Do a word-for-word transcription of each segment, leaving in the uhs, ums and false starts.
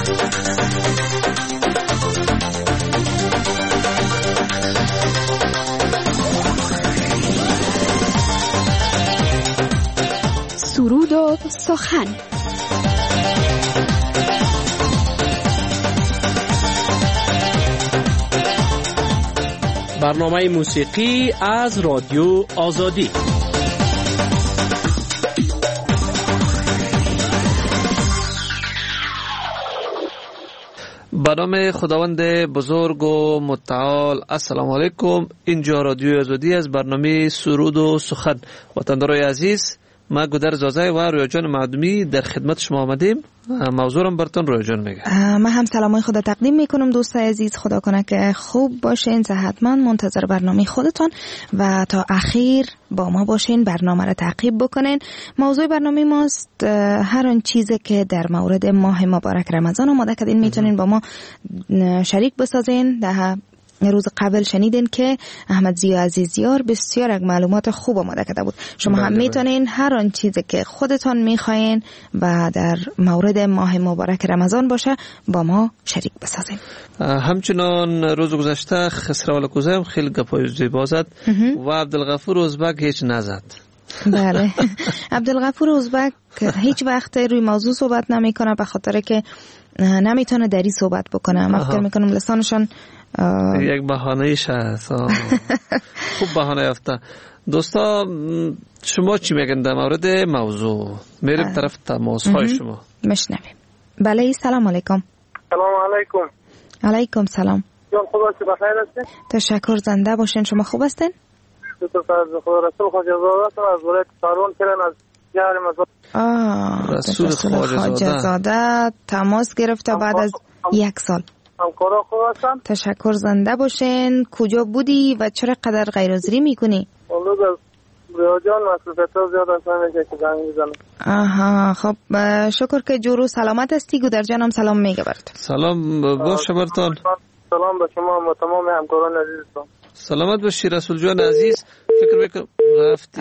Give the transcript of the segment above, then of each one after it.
سرود و سخن. برنامه موسیقی از رادیو آزادی. به نام خداوند بزرگ و متعال. السلام علیکم. اینجا رادیو آزادی از برنامه سرود و سخن. وطندارای عزیز، ما گودر زازای و رویا جان معدومی در خدمت شما آمدیم. موضوعم براتون رویا جان میگه. من هم سلامای خدا تقدیم میکنم دوستای عزیز. خدا کنه که خوب باشین، صحتمند، منتظر برنامه خودتون و تا اخیر با ما باشین، برنامه را تعقیب بکنین. موضوع برنامه ماست هر آن چیزی که در مورد ماه مبارک رمضان آماده کردین میتونین با ما شریک بسازین. در روز قبل شنیدین که احمد زیا عزیزیار بسیار یک معلومات خوب آماده کرده بود. شما هم میتونین هر آن چیزی که خودتان میخواین و در مورد ماه مبارک رمضان باشه با ما شریک بسازین. همچنان روز گذشته خسرو کوزه خیلی گپای زیبا زد و عبدالغفور ازبک هیچ نزد. بله، عبدالغفور ازبک هیچ وقت روی موضوع صحبت نمیکنه به خاطر که نمیتونه دری صحبت بکنه. من فکر میکنم لسانشان آه... یک بهانه‌ایش هست. خوب بهانه یافته. دوستا شما چی میگن در مورد موضوع؟ میریم طرف تماس های شما مشنویم. بله، سلام علیکم. سلام علیکم. علیکم سلام. جان خوب هستی؟ بخیر هستی؟ تشکر، زنده باشین. شما خوب هستین؟ شکر فرض خدا. رسول خواجه زاده از ولایت سارون کرن از شهر مزار. آه رسول خواجه زاده تماس گرفته بعد از یک سال. همکارا خوب هستن؟ تشکر، زنده باشین. کجا بودی و چرا قدر غیرحاضری میکنی؟ اونجا از ریاجان مسئولیت‌ها زیاد هستن میگه که زنگ میزنم. آها، خب شکر که جورو سلامت هستی. گودر جانم سلام میگه برات. سلام باشه برتون. سلام به شما و تمام همکاران عزیزتون. سلامت باشی رسول جان عزیز. فکر میکنم رفتی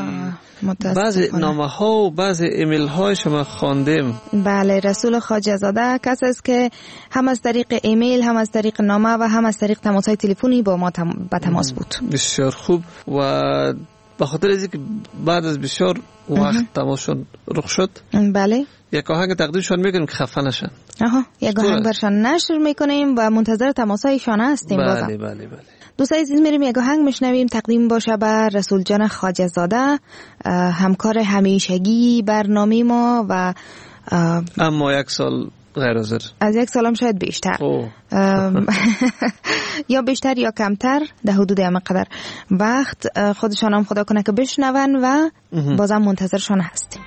بعضی نامه ها و بعضی ایمیل های شما خواندیم. بله، رسول خواجه زاده کس است که هم از طریق ایمیل، هم از طریق نامه و هم از طریق تماس های تلفنی با ما تم... به تماس بود. بسیار خوب. و به خاطر از اینکه بعد از بسیار وقت تماسشون رخ شد، بله، یک آهنگ تقدیمشون میکنیم که خفه نشن. آها، یک آهنگ برشان نشر میکنیم و منتظر تماس هایشان هستیم. بله بازم. بله بله. دوستای عزیز، میریم یک آهنگ میشنویم تقدیم باشه بر رسول جان خواجه زاده، همکار همیشگی برنامه ما و اما یک سال غیر حاضر. از یک سال هم شاید بیشتر یا بیشتر یا کمتر، در حدود همه قدر وقت. خودشان هم خدا کنه که بشنون و بازم منتظرشان هستیم.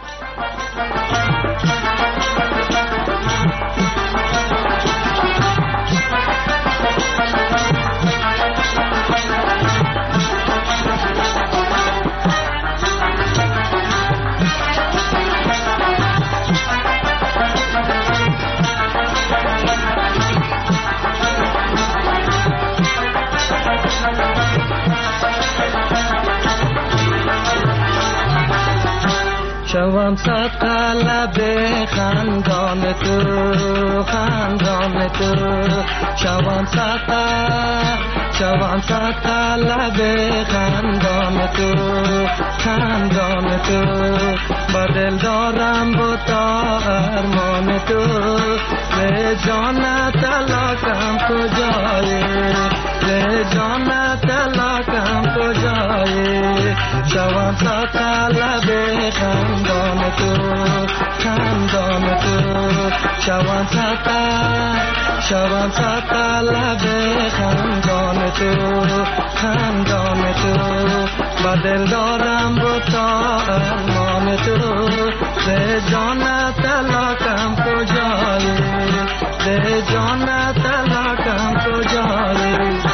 شوام صد قلب خندان تو، خندان تو. شوام صد شوام صد قلب خندان تو، خندان تو. با دل دارم با تا ارمان تو، به جان تلاکم کجایی، به جان تلاکم کجایی. شوام صد قلب خندان تو، خندان تو. شوام صد شوام صد قلب خندان تو، خندان تو. با دل دارم با تا ارمان تو، به جان تلاکم کجایی، به جان تلاکم کجایی.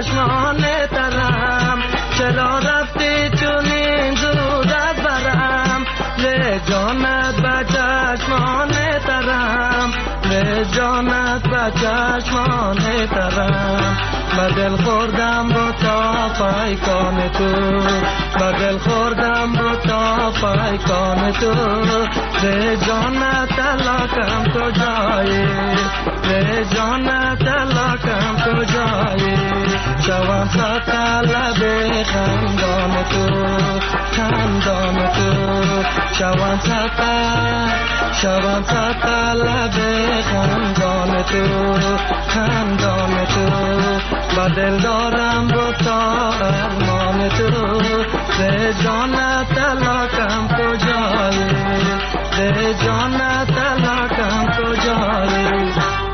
چشمان ترم، چرا رفتی چونین زود از برم، ره جانت به چشمان ترم، ره جانت به چشمان ترم. به دل خوردم رو تا پیکان تو، به دل خوردم رو تا پیکان تو، ره جانت تلاکم کجایی، ره جانت تلاکم کجایی. شوم ساقه لب خندان تو، خندان تو، شوم ساقه، شوم ساقه لب خندان تو، خندان تو. با دل دارم رو تا ارمان تو، ره جانت تلاکم کجایی، ره جانت تلاکم کجایی.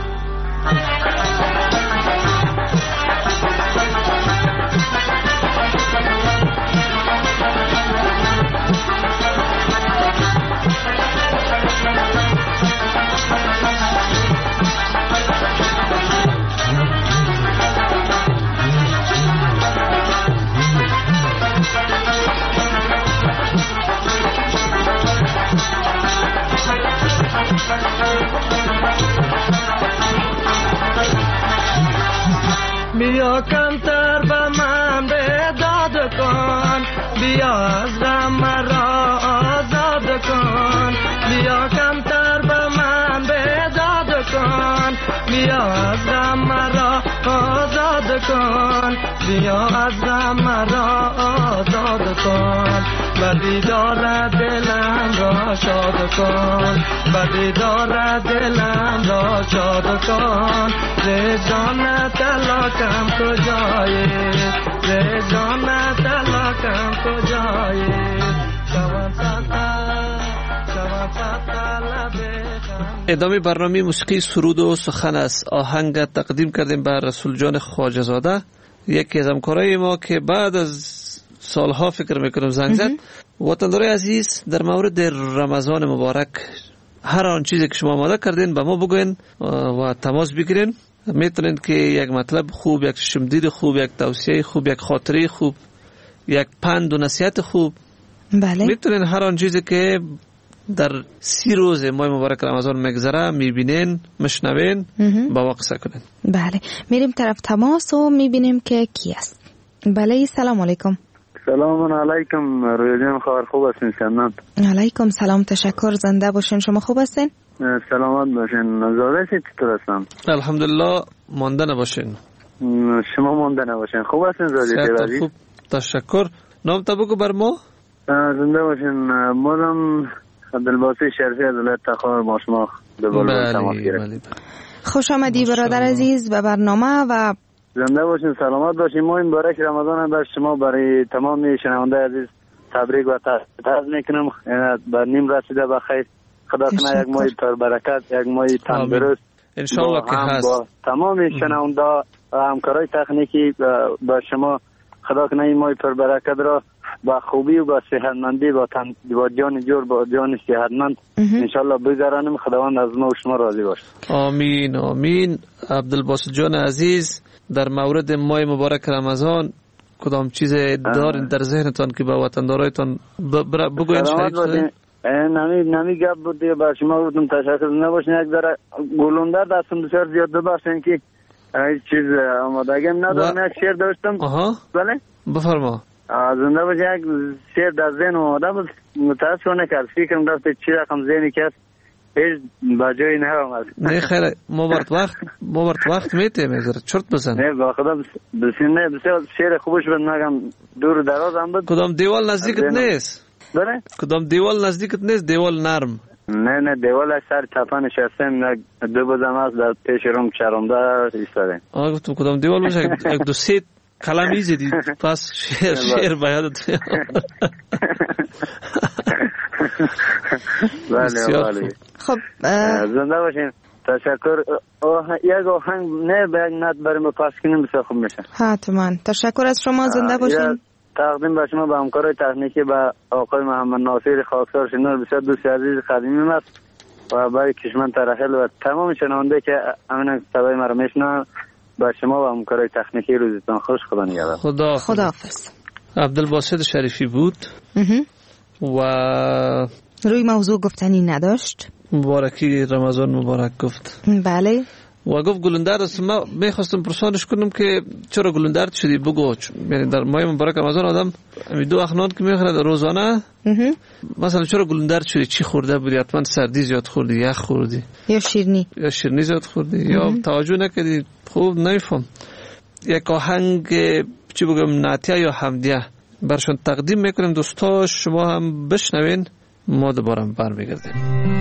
بیا کمتر به من بیداد کن، بیا از غم مرا آزاد کن، بیا کمتر به من بیداد کن، بیا از غم مرا آزاد کن، بیا از غم مرا آزاد کن. به دیدار دلم را شاد کن، به دیدار دلم را شاد کن. ره جانت تلاکم کجایی، ره جانت تلاکم کجایی. شوم ساقه، شوم ساقه لب. ادامه برنامه موسیقی سرود و سخن است. آهنگ تقدیم کردیم به رسول جان خواجه زاده، یکی از همکارای ما که بعد از سالها فکر میکنم زنگ زد. وطندارای عزیز، در مورد رمضان مبارک هر آن چیزی که شما آماده کردین به ما بگوین و تماس بگیرین. میتونین که یک مطلب خوب، یک شمدید خوب، یک توصیه خوب، یک خاطره خوب، یک پند و نصیحت خوب، بله، میتونین هر آن چیزی که در سی روز ماه مبارک رمضان میگذره میبینین، مشنوین، با ما قصه کنین. بله، میریم طرف تماس و میبینیم که کی است. بله، سلام علیکم. سلام علیکم رویا جان، خبر خوب هستین؟ سلام علیکم سلام، تشکر، زنده باشین. شما خوب هستین؟ سلامت باشین. زاده چطور هستن؟ الحمدلله، مانده نباشین. شما مانده نباشین. خوب هستین زاده؟ خوب، تشکر. نام تا بگو بر ما. زنده باشین. مادم عبدالباسط شریفی از ولایت تخار با شما به بلبل تماس گرفت. خوش آمدی برادر عزیز به برنامه و زنده باشین، سلامت باشین. ما این بارک رمضان بر شما برای تمام شنونده عزیز تبریک و تهنیت میکنم. بر نیم رسیده بخیر. خدا کنه یک ماه پر برکت، یک ماه تندرست ان شاء الله که هست. با تمام شنونده و همکارای تکنیکی با شما خدا کنه این ماه پر برکت را با خوبی و با صحتمندی با تن با جان جور با جان صحتمند ان شاء الله بگذرانیم. خداوند از ما و شما راضی باشه. آمین آمین. عبدالباسط جان عزیز، در مورد ماه مبارک رمضان کدام چیز دارین در ذهنتان که با وطندارایتان بگوین؟ شریک نمی نمی گپ بود دیگه. با شما بودم تشکر نباشین. یک ذره گلوندر دستم بسیار زیاد ببخشین که هیچ چیز آمادگیم ندارم. یک شعر داشتم. آها، بله بفرما. زنده باشه. یک شعر در ذهن آماده بود، متاسفانه که فکرم رفت چی رقم ذهنی که هیچ بجایی نرم. نه خیر، ما برد وقت ما برد وقت میته میذاره چرت بزن. نه با خدا بسیار نه بسیار شعر خوبش بود. نگم دور دراز هم بود. کدام دیوال نزدیکت نیست؟ بله، کدام دیوال نزدیکت نیست؟ دیوال نرم. نه نه دیوال از سر تپه نشستم. دو بزم از در پیش روم چرمده ایستادم. آه گفتم کدام دیوال باشه یک دو سه کلم ایزیدی پس شعر شعر بیادت. بله بله. خب زنده باشین. تشکر. یک آهنگ نه به یک نت برای ما پس کنیم بسیار خوب میشه. حتما. تشکر از شما. زنده باشین. تقدیم به شما به همکارای تکنیکی به آقای محمد ناصر خاکسار شنور، بسیار دوست عزیز قدیمی است و برای کشمن ترحل و تمام شنونده که امین صدای مرا میشنن به شما و همکارای تکنیکی روزتان خوش. خدا نگهدار. خدا خداحافظ. عبدالباسط شریفی بود و روی موضوع گفتنی نداشت. مبارکی رمضان مبارک گفت. بله. و گفت گلندر است. ما میخواستم پرسانش کنم که چرا گلندر شدی؟ بگو. یعنی در ماه مبارک رمضان آدم دو اخنان که میخوره در روزانه، مثلا چرا گلندر شدی؟ چی خورده بودی؟ حتما سردی زیاد خوردی، یخ خوردی، یا شیرینی یا شیرینی زیاد خوردی، یا توجه نکردی؟ خوب نمیفهم. یک آهنگ چی بگم نعتیه یا حمدیه برشون تقدیم میکنیم دوستا، شما هم بشنوین، ما دوباره برمیگردیم.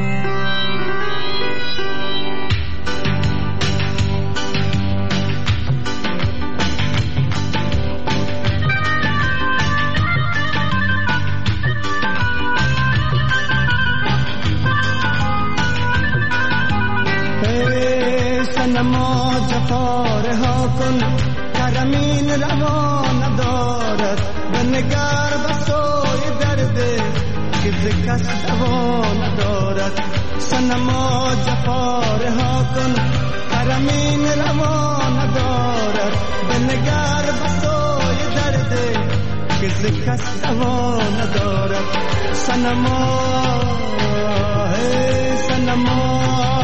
سنما جفاره ها کن کرمین روا ندارد و نگر بسوی درده که کس دوا ندارد. سنما جفاره ها کن کرمین روا ندارد و نگر بسوی درده که کس دوا ندارد. سنما ای سنما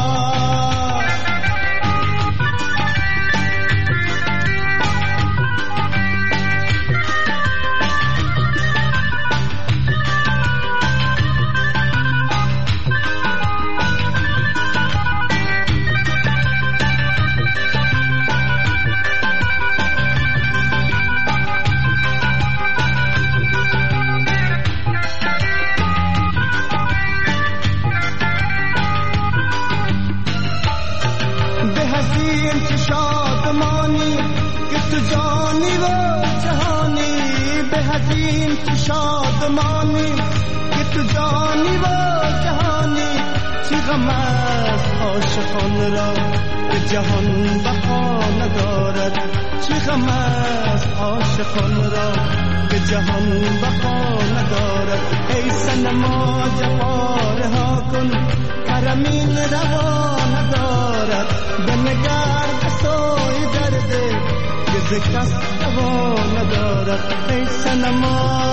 شادمانی که تو جانی و جهانی، چی غم است عاشقان را که جهان بقا ندارد. چی غم است عاشقان را که جهان بقا ندارد. ای صنما جفاره ها کن کرمین روا ندارد. بنگر به سوی درده که ز کس دوا ندارد. ای صنما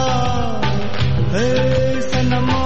ای صنما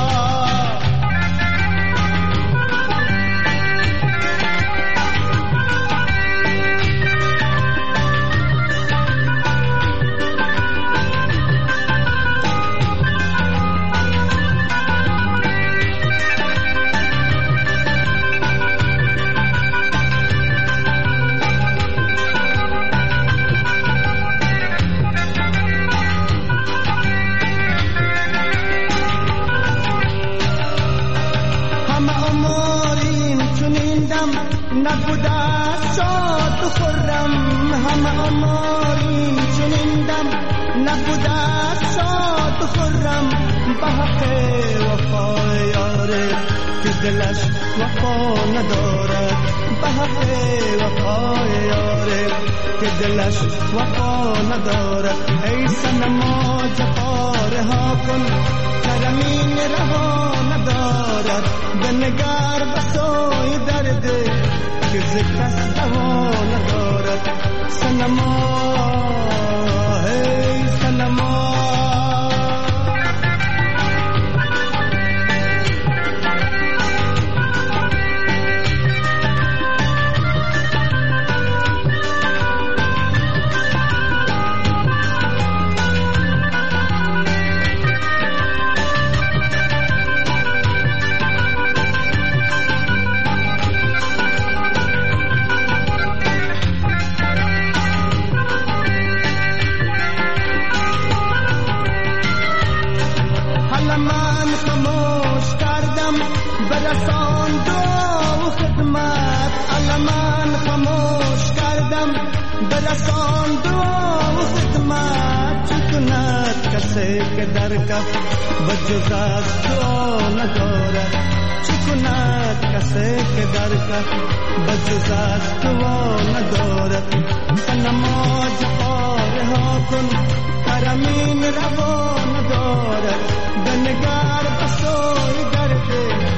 نبوده شاد و خرم، همه آماریم چنین دم نبوده شاد و خرم. به حق وفای یاره که دلش وفا ندارد. به حق وفای یاره که دلش وفا ندارد. ای صنما جفاره ها کن کرمین رها ندارد. بنگر به سوی درده که ز کس دوا ندارد. صنما ای صنما که در کف بجز از دعا ندارد. چی کند کسی که در کف بجز از دعا ندارد. صنما جفاره ها کن کرمین روا ندارد. بنگر به سوی درده که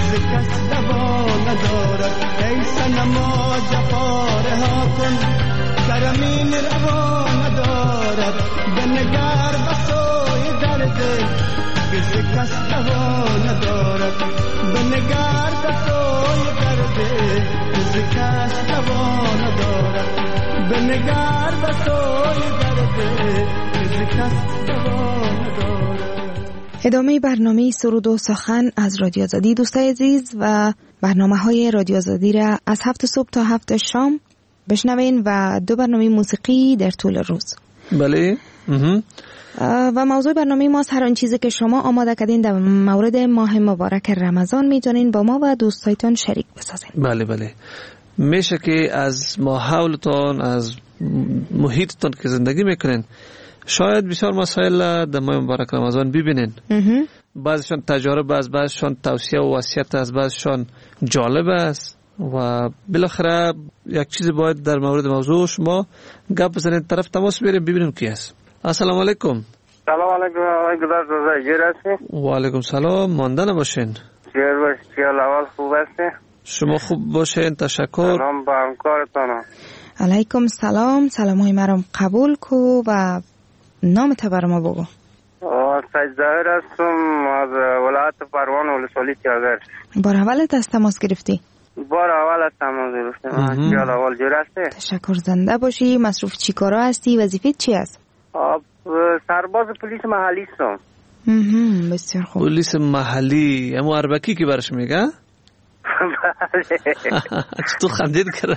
ز کس دوا ندارد. ای صنما جفا رها کن، کرمین روا ندارد. بنگر به سوی درد که ز کس دوا ندارد. بنگر به سوی درد که ز کس دوا ندارد. بنگر به سوی درد که ز کس دوا ندارد. ادامه برنامه سرود و سخن از رادیو آزادی دوستای عزیز و برنامه های رادیو آزادی را از هفت صبح تا هفت شام بشنوین و دو برنامه موسیقی در طول روز. بله. و موضوع برنامه ما هر آن چیزی که شما آماده کردین در مورد ماه مبارک رمضان میتونین با ما و دوستایتون شریک بسازین. بله بله. میشه که از ماحولتون، از محیطتون که زندگی میکنین شاید بسیار مسائل در ماه مبارک رمضان ببینین. بعضشان تجارب است، بعضشان توصیه و وصیت است، بعضشان جالب است و بالاخره یک چیز باید در مورد موضوع شما گپ بزنید. طرف تماس بیاریم ببینیم کی است. السلام علیکم. سلام علیکم. آقای گلار روزای گیر هستی؟ و علیکم سلام. مانده نباشین. گیر باشید. سیال اول خوب هستی؟ شما خوب باشین. تشکر. سلام با همکارتانم. علیکم سلام. سلام های مرام قبول کو و نام تا برام بگو. سید ظاهر هستم از ولایت پروان ولسوالی تیاگر. بار اولت از تماس گرفتی؟ بار اول از تماس گرفتم. سیال اول جور هستی؟ تشکر. زنده باشی. مصروف چی کارا هستی؟ وظیفت چی است؟ سرباز پلیس محلی هستم. بسیار خوب. پلیس محلی اما اربکی که برش میگه؟ بله. چطور خندید کرد؟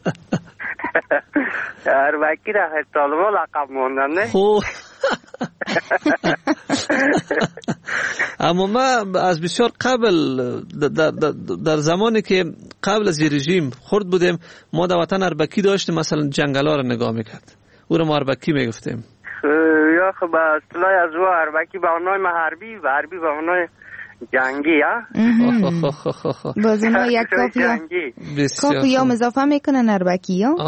اربکی را طالبا لقب موندن نه؟ خوب. اما ما از بسیار قبل در, در, در زمانی که قبل از رژیم خورد بودیم ما در وطن اربکی داشتیم، مثلا جنگلا رو نگاه میکرد او رو ما اربکی میگفتیم. یا خب با اصطلاح از او اربکی به اونای حربی و حربی به اونای جنگی ها. باز اینا یک کافی کافی یا مضافه میکنن اربکی ها.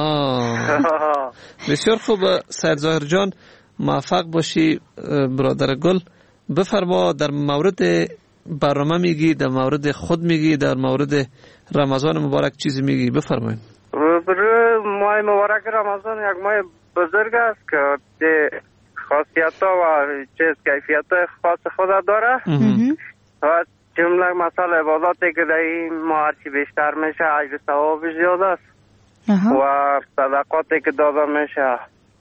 بسیار خوب. سید ظاهر جان موفق باشی برادر گل. بفرما در مورد برنامه میگی، در مورد خود میگی، در مورد رمضان مبارک چیزی میگی، بفرمایید. ماه مبارک رمضان یک ماه بزرگ است که خاصیت ها و چیز کیفیت های خاص خود داره و جمله مثلا عباداتی که در این ماه هرچی بیشتر میشه اجر ثوابش زیاد است و صدقاتی که داده میشه.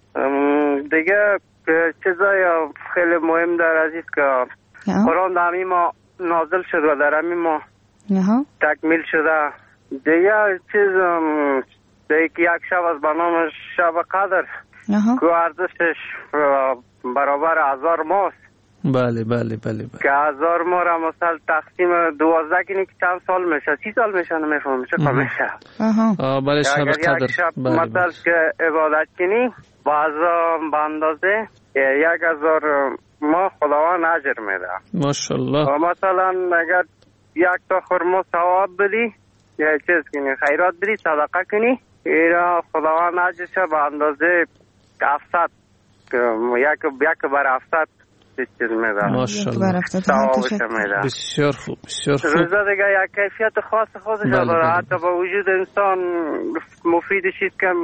دیگه چیزای خیلی مهم در عزیز که قرآن در همین ماه نازل شد و در همین ماه تکمیل شده. دیگه چیز دیگه یک شب از برنامه شب قدر که ارزشش برابر هزار ماست. بله بله بله بله. که هزار ماه را مثلا تقسیم دوازده کنی که چند سال میشه؟ سی سال میشه نمیفهم چه کار میشه. آها بله شب قدر. یک شب مثلا که عبادت کنی با به اندازه یک هزار ماه خداوند اجر میده. ماشاءالله. و مثلا اگر یک تا خرما ثواب بدی یا چیز کنی خیرات بدی صدقه کنی اینا خداوند اجرش به اندازه هفتصد یک یک بر هفتصد چیز میده. ماشاءالله. ثوابش میده. بسیار خوب بسیار خوب. روزه دیگه یک کیفیت خاص خودش داره. حتی با وجود انسان مفیدش است که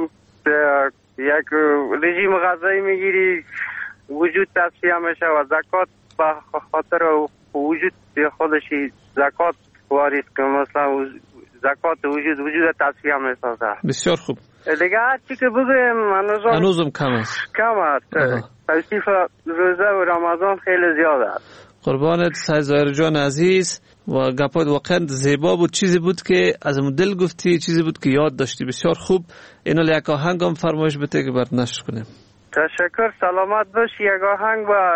یک رژیم غذایی میگیری وجود تصفیه میشه و زکات به خاطر وجود خودش زکات واریز که مثلا زکات وجود وجود تصفیه میسازه. بسیار خوب. دیگه هر چی که بگویم هنوزم هنوزم کم است. کم است. توصیف روزه و رمضان خیلی زیاد است. قربانت سید ظاهر جان عزیز و گپات واقعا زیبا بود. چیزی بود که از دل گفتی، چیزی بود که یاد داشتی. بسیار خوب. اینو یک آهنگ هم فرمایش بده که برات نشر کنیم. تشکر. سلامت باشی. یک آهنگ با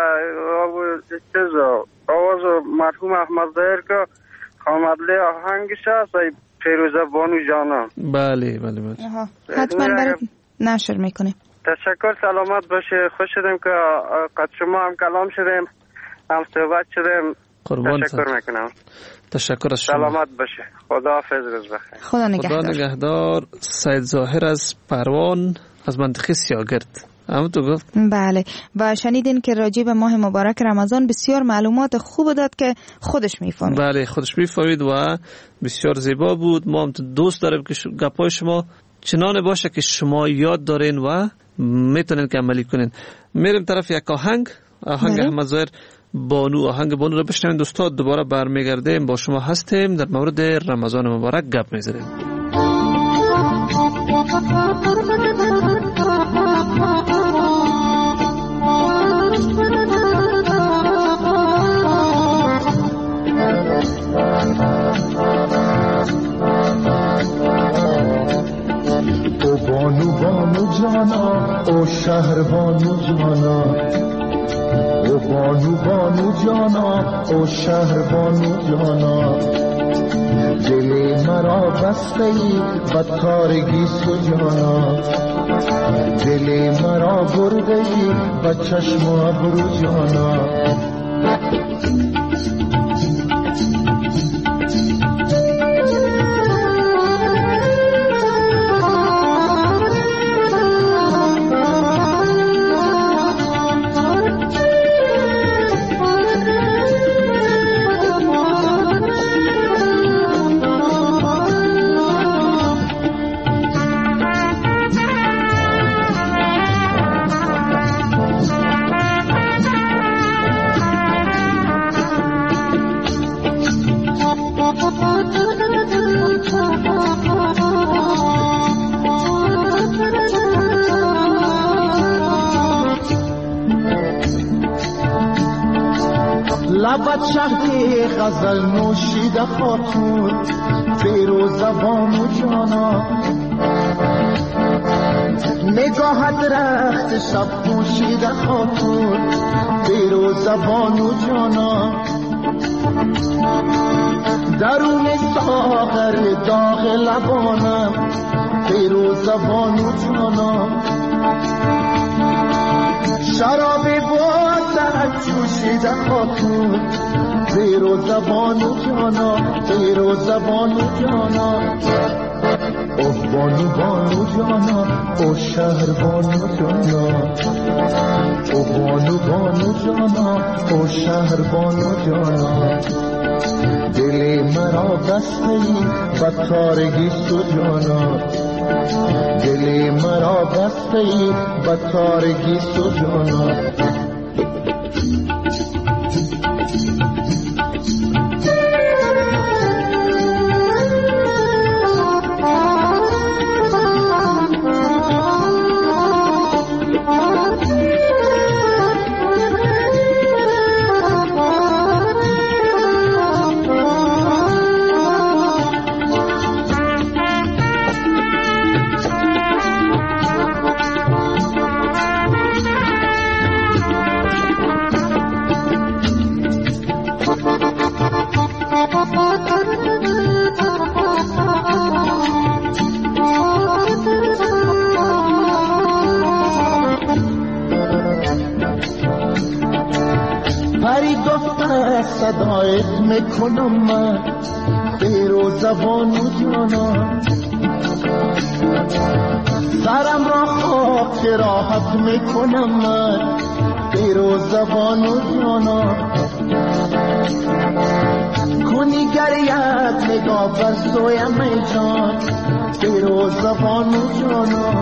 چیز آواز مرحوم احمد ظاهر که خامدلی آهنگش هست فیروزه بانو جانا. بله بله بله. حتما برات نشر میکنیم. تشکر. سلامت باشه. خوش شدیم که قد شما هم کلام شدیم هم صحبت شدیم. قربان تشکر میکنم. تشکر از شما. سلامت باشه. خدا حافظ. روز بخیر. خدا نگهدار. خدا نگهدار. سید ظاهر از پروان از منطقه سیاگرد همونطور گفت. بله و شنیدین که راجع به ماه مبارک رمضان بسیار معلومات خوب داد که خودش میفهمید. بله خودش میفهمید و بسیار زیبا بود. ما هم دوست داریم که گپای شما چنان باشه که شما یاد دارین و میتونین که عملی کنین. میریم طرف یک آهنگ آهنگ احمد ظاهر بانو آهنگ بانو رو بشنوین دوستان. دوباره برمیگردیم با شما هستیم در مورد رمضان مبارک گپ میزنیم. او بانو بانو جانا او شهر بانو جانا او بانو بانو جانا او شهر بانو جانا دل مرا بسته ای بدکارگی سجانا دل مرا برده ای به چشم و ابرو جانا لبت شهد غزل نوشیده خاتون فیروز بانو جانا نگاهت رخت شب پوشیده خاتون فیروز بانو جانا درون ساغر داغ لبانم فیروز بانو جانا شراب بازد جوشیده خاتون فیروز بانو جانا فیروز بانو جانا او بانو بانو جانا او شهر بانو جانا او بانو بانو جانا او شهر بانو جانا دل مرا بسته ای بدکارگی سجانا دل مرا بسته ای بدکارگی سجانا صدایت میکنم من فیروز بانو جانا سرم را خاک راحت میکنم من فیروز بانو جانا کنی گریت نگاه بر سویم ای جان فیروز بانو جانا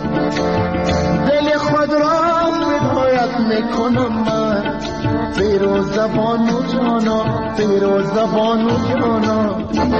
دل خود را بدایت میکنم من فیروز بانو جانا فیروز بانو جانا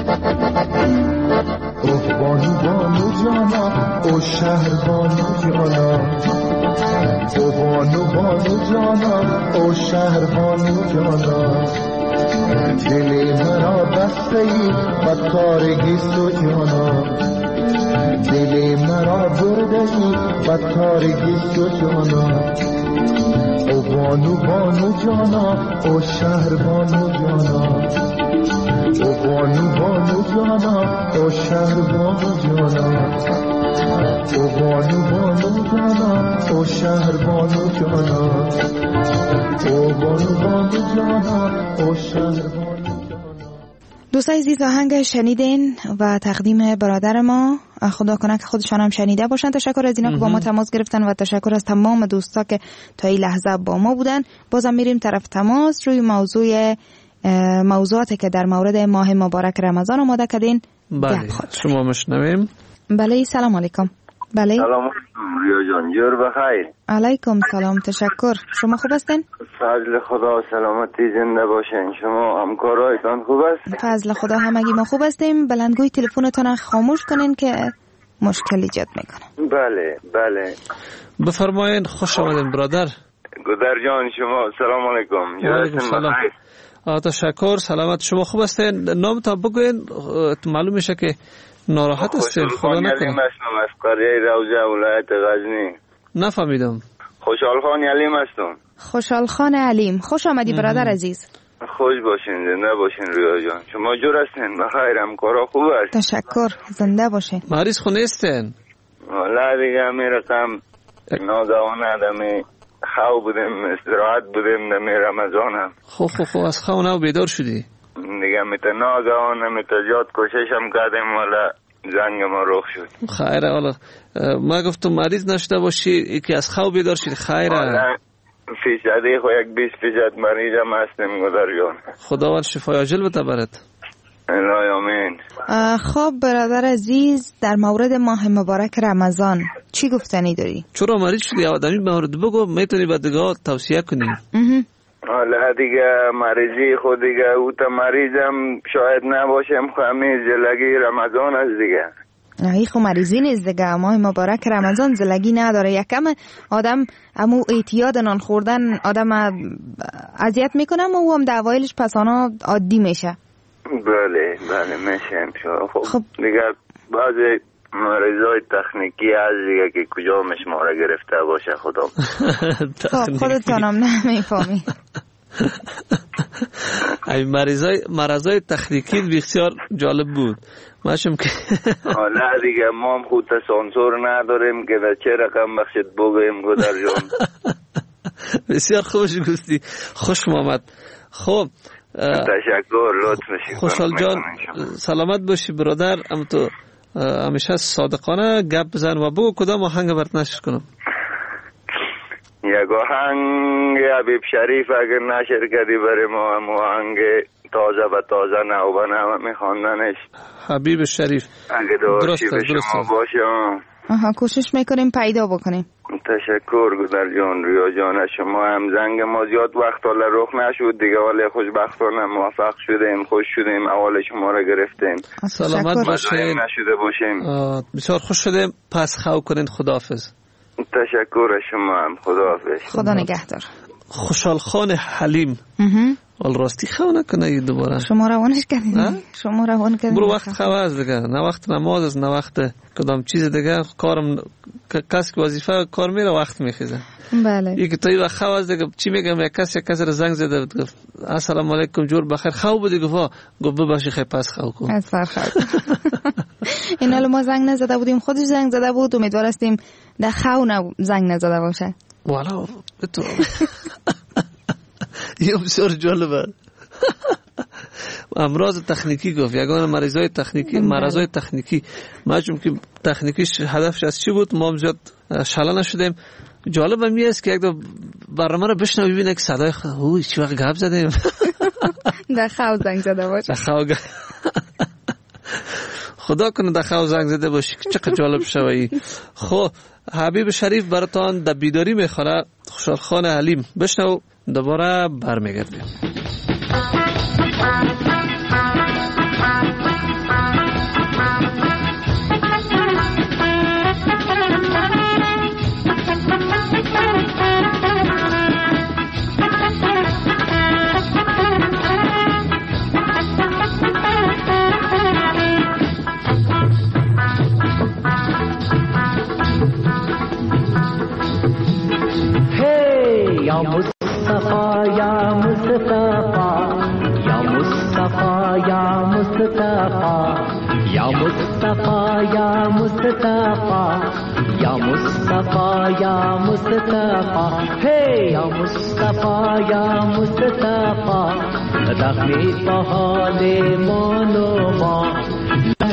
او بانو بانو جانا او شهر بانو جانا او بانو بانو جانا او شهر بانو جانا دل مرا بسته ای بدکارگی سجانا دل مرا برده ای بدکارگی سجانا او بانو بانو جانا او شهر بانو جانا او بانو بانو جانا او شهر بانو جانا او بانو بانو جانا او شهر بانو جانا او بانو بانو جانا او شهر بانو. دوستای عزیز آهنگ شنیدین و تقدیم برادر ما خدا کنه که خودشان هم شنیده باشن. تشکر از اینا که با ما تماس گرفتن و تشکر از تمام دوستا که تا این لحظه با ما بودن. بازم میریم طرف تماس روی موضوع موضوعاتی که در مورد ماه مبارک رمضان آماده کردین. بله شما مشنویم. بله سلام علیکم. بله سلام ریا جان، جور بخیر. علیکم سلام، تشکر. شما خوب هستین؟ فضل خدا سلامتی زنده باشین. شما همکارایتان خوب است؟ فضل خدا همگی ما خوب هستیم. بلندگوی تلفنتان خاموش کنین که مشکل ایجاد میکنه. بله بله بفرمایین. خوش آمدین برادر. گودر جان شما سلام علیکم. علیکم سلام. تشکر. سلامت. شما خوب هستین؟ نامتان بگوین. معلوم میشه که ناراحت هستین. خدا نکنه. علیم هستم از قریه روضه ولایت غزنی. نفهمیدم. خوشحال خان علیم هستم. خوشحال خان علیم، خوش آمدی برادر عزیز. خوش باشین، زنده باشین ریا جان. شما جور هستین؟ بخیر، همکارا خوب است؟ تشکر، زنده باشین. مریض خونه هستین؟ والا دیگه می رقم ناگهان آدمی خو بودیم، استراحت بودیم دمی رمضان هم. خو خو خو از خو نو بیدار شدی؟ دیگه می تا ناگهان می تا جات کوشش هم کردیم والا زنگ ما رخ شد. خیره. والا ما گفتم مریض نشده باشی که از خو بیدار شدی. خیره. فیصدی خو یک بیست فیصد مریض هم هستیم گذر جان. خداوند شفای عاجل بده برات. الهی آمین. خب برادر عزیز، در مورد ماه مبارک رمضان چی گفتنی داری؟ چرا مریض شدی؟ آدمی مورد بگو میتونی به دیگه توصیه کنی. حالا دیگه مریضی خود دیگه او تا مریضم شاید نباشم، خمی زلگی رمضان است دیگه. ای خو مریضی نیست دیگه. ماه مبارک رمضان زلگی نداره. یکم آدم امو اعتیاد نان خوردن آدم اذیت میکنه و او هم در اوایلش پسانا عادی میشه. بله بله میشه. خب, خب دیگه بعضی مریضای تکنیکی از دیگه که کجا مشماره گرفته باشه خدا. خب خودتان هم نمیفهمی. ای مریضای مرضای تکنیکی بسیار جالب بود. ماشم که حالا دیگه ما هم خود سانسور نداریم که در چه رقم بخشت بگویم گودر جان. بسیار خوش گفتی. خوش آمد. خب تشکر، لطف میشی. خوشحال جان سلامت باشی برادر. ام تو همیشه صادقانه گپ بزن و بگو کدام آهنگ برات نشر کنم. یک آهنگ حبیب شریف اگر نشر کردی برای ما، هم آهنگ تازه به تازه نو به نو میخواندنش. حبیب شریف اگه داشتی به شما باشه. آها کوشش میکنیم پیدا بکنیم. تشکر گودر جان. ریا جان شما هم زنگ ما زیاد وقت حالا رخ نشد دیگه، ولی خوشبختانه موفق شدیم، خوش شدیم، اول شما را گرفتیم. سلامت باشین. نشده باشیم. بسیار خوش شدیم. پس خو کنین. خداحافظ. تشکر شما هم. خداحافظ. خدا نگهدار. خوشحال خان حلیم. ول راستی خو نکنه دوباره. شما روانش کردین؟ شما روان کردین؟ برو وقت خو از دیگه، نه وقت نماز است، نه وقت کدام چیز دیگه. کارم کس که وظیفه کار میره وقت میخیزه. بله. یکی توی وقت خو از دیگه چی میگم، یک کس یک کس را زنگ زده بود گفت السلام علیکم جور بخیر خو بودی، گفت گفت ببخشید خیلی پس خو کن. از سر خو. این حالا ما زنگ نزده بودیم، خودش زنگ زده بود، امیدوار هستیم در خو نه زنگ نزده باشه. والا تو یه بسیار جالبه. امراض تکنیکی گفت، یگان مریضای تکنیکی، مرضای تکنیکی. ما چون که تکنیکیش هدفش از چی بود ما هم زیاد شاله نشدیم. جالب هم است که یک دو برنامه رو بشنو ببینه که صدای اوه چی وقت گپ زدیم. در خو زنگ زده باشه. خو خدا کنه در خو زنگ زده باشی که چقدر جالب شوی. خب حبیب شریف براتان در بیداری میخوره. خوشحال خان حلیم بشنو دوباره برمیگردیم. رحمی به حال من و ما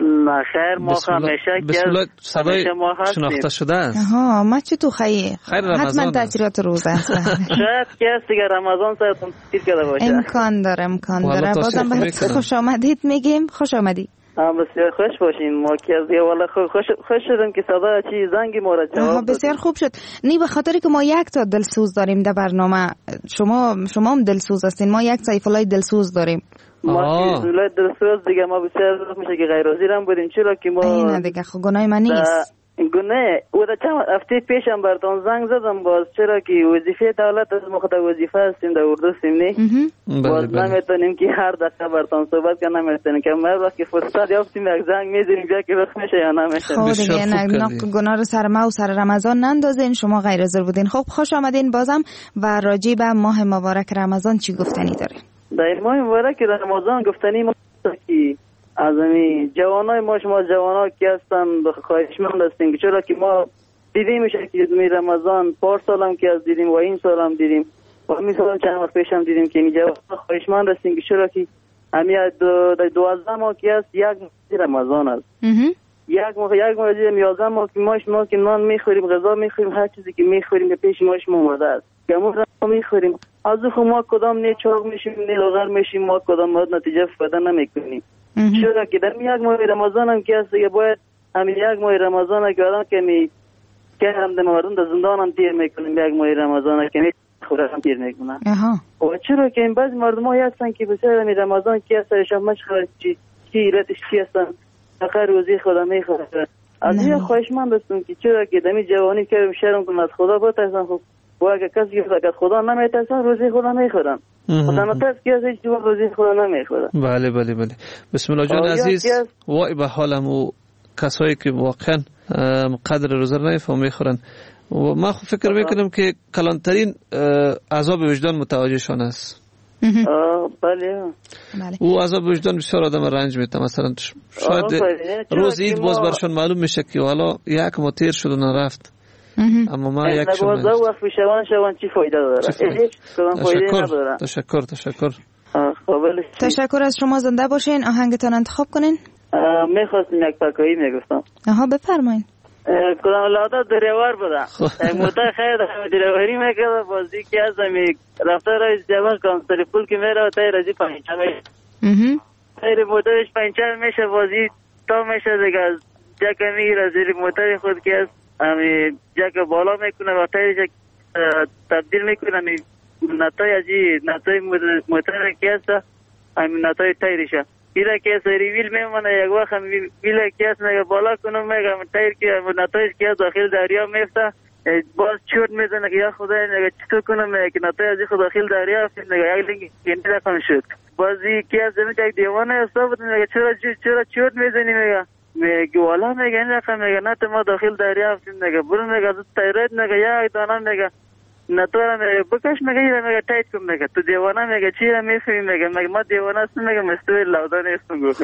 نه خیر ما همیشه بسم الله صدای شناخته شده است. آها ما چه تو خیلی خیر رمضان حتما تاثیرات روزه است. شاید که دیگه رمضان سایتون تیر کرده باشه. امکان داره امکان داره. بازم بهت خوش آمدید میگیم. خوش آمدی. بسیار خوش باشین. ما که از دیگه والا خوش خوش شدم که صدا چی زنگی ما را جواب بسیار خوب شد. نی به خاطری که ما یک تا دلسوز داریم در برنامه. شما شما هم دلسوز هستین. ما یک سایفلای دلسوز داریم. ما سایفلای دلسوز دیگه ما بسیار خوش میشه که غیر حاضرم بودیم چرا که ما نه دیگه خب گناه من نیست. گونه او دا چند هفته پیشم براتون زنگ زدم باز چرا که وظیفه دولت از ما خود وظیفه هستیم در اردو سیمنی باز نمیتونیم که هر دقیقه براتون صحبت کنم نمیتونیم که ما وقتی فرصت یافتیم یک زنگ میزنیم بیا که وقت میشه یا نمیشه. خب دیگه نه گناه رو سر ما و سر رمضان نندازین. شما غیر حاضر بودین. خب خوش آمدین بازم. و راجع به ماه مبارک رمضان چی گفتنی دارین؟ در ماه مبارک رمضان گفتنی ما که از امی جوانای ما شما جوانا که هستن خواهشمند هستیم چرا که ما دیدیم میشه که می رمضان پار سالم که از دیدیم و این سالم دیدیم و همین سالم چند وقت پیشم دیدیم که می جوانا خواهشمند هستیم که چرا که همی دو دوازده ماه که هست یک ماه رمضان است یک ماه یک ماه دیدیم یازده ماه که ما شما که نان میخوریم غذا میخوریم هر چیزی که میخوریم به پیش ما شما اومده است که ما میخوریم از خود ما کدام نه چاق میشیم نه لاغر میشیم ما کدام ما نتیجه فایده نمیکنیم چرا که در یک ماه رمضان هم که هست که باید همین یک ماه رمضان هم که آدم که می که هم در مردم در زندان هم تیر میکنیم یک ماه رمضان هم که می خوره هم تیر میکنن و چرا که این بعض مردم های هستن که بسیار همین رمضان که هست شب مشخص چی چی ایرتش چی هستن آخر روزی خدا میخوره از این خواهشمند هستم که چرا که دمی جوانی که شرم کنم از خدا بترسن خب و اگر کسی که از خدا نمیترسن روزی خدا میخورن خدا نترس که از هیچ جور روزی خدا نمیخورن. بله بله بله. بسم الله جان عزیز وای به حالم و کسایی که واقعا قدر روزه رو نمیفهمن میخورن و ما خب فکر میکنم که کلانترین عذاب وجدان متوجهشان است. بله. او عذاب وجدان بسیار آدم رنج میده. مثلا شاید روز عید باز برشون معلوم میشه که حالا یک ماه تیر شد و نرفت. اما ما یک شما نگوازه وقت شوان شوان چی فایده داره؟ تشکر تشکر تشکر تشکر از شما. زنده باشین. آهنگتان انتخاب کنین. میخواستم یک پاکایی میگفتم. آها بفرمایین. کدام لادا دریوار بوده موتا خیر دریواری میکرده بازی که از همی رفته رایز جوان کام سری پول که میره و تای رازی پنچه میشه تای موتایش پنچه میشه بازی تا میشه دیگه جک میگیره زیر موتای خود که از همی جک بالا میکنه و تایش تبدیل میکنه همی نتای ازی نتای موتای که هست همی نتای تایرشه ایلا که سری ویل میمونه یک وقت هم ویل که است میگه بالا کنم میگه تایر که نتایج که داخل دریا میفته باز چوت میزنه که یا خدای میگه چطور کنم میگه که نتایج خود داخل دریا افت میگه یک لینگ گنده رقم شد بازی که از زمین یک دیوانه حساب میگه چرا چرا چوت میزنی میگه میگه والا میگه این رقم میگه نه ما داخل دریا افت میگه برو میگه از تایرت میگه یک دانه میگه نتوانم میگه بکش میگه ایره میگه تایید کن میگه تو دیوانه میگه چی را میفهمی میگه میگه ما دیوانه هستم میگه مستوی لودا نیستم گفت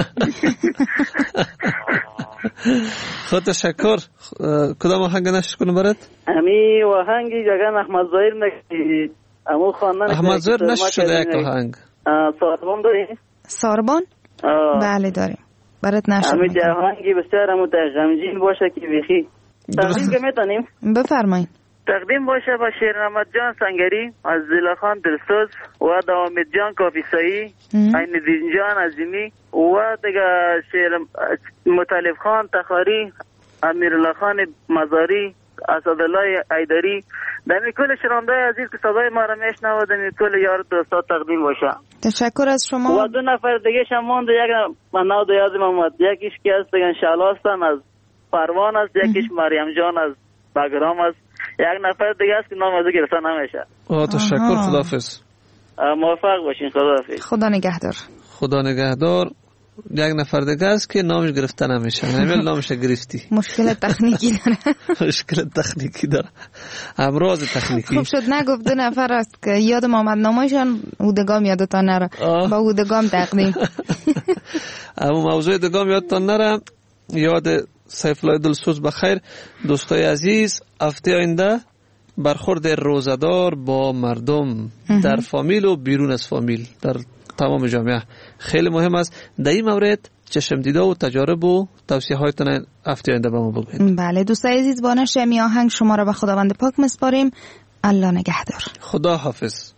خود تشکر. کدام آهنگ نشت کنم برات؟ امی آهنگی جگن احمد ظاهر میگه امو خواندن احمد ظاهر نشت شده یک آهنگ ساربان داری؟ ساربان؟ بله داریم برات نشت امی آهنگی بسیار امو غمگین باشه که بیخی تقدیم که میتونیم؟ بفرمایین. تقدیم باشه با شیرنمت جان سنگری از زیلاخان دلسوز و دامید جان کافیسایی عین دین جان عظیمی و دیگه شیر مطلب خان تخاری امیرالله خان مزاری اسدالله ایدری دمی کل شرانده عزیز که صدای ما را میشنوه دمی کل یار دوستا تقدیم باشه. تشکر از شما. و دو نفر دیگه شماند یک منو دو یادم آمد یکیش که هست دیگه شالاستان از پروان است یکیش مریم جان از بگرام است یک نفر دیگه است که نام از گرفته نمیشه. آه تشکر. خداحافظ. موفق باشین. خداحافظ. خدا نگهدار. خدا نگهدار. یک نفر دیگه است که نامش گرفته نمیشه. نمیل نامش گرفتی. مشکل تکنیکی داره. مشکل تکنیکی داره. امراض تکنیکی. خوب شد نگفت دو نفر است که یادم آمد نامشان اودگام یادتان نره. با اودگام تقدیم. اما موضوع اودگام یادتان نره. یاد سیفالله دلسوز بخیر. دوستای عزیز هفته آینده برخورد روزدار با مردم در فامیل و بیرون از فامیل در تمام جامعه. خیلی مهم است در این مورد چشم دیده و تجارب و توصیه هایتون هفته آینده به ما بگوید. بله دوستای عزیز، با نشر می آهنگ شما را به خداوند پاک میسپاریم. الله نگهدار. خدا حافظ.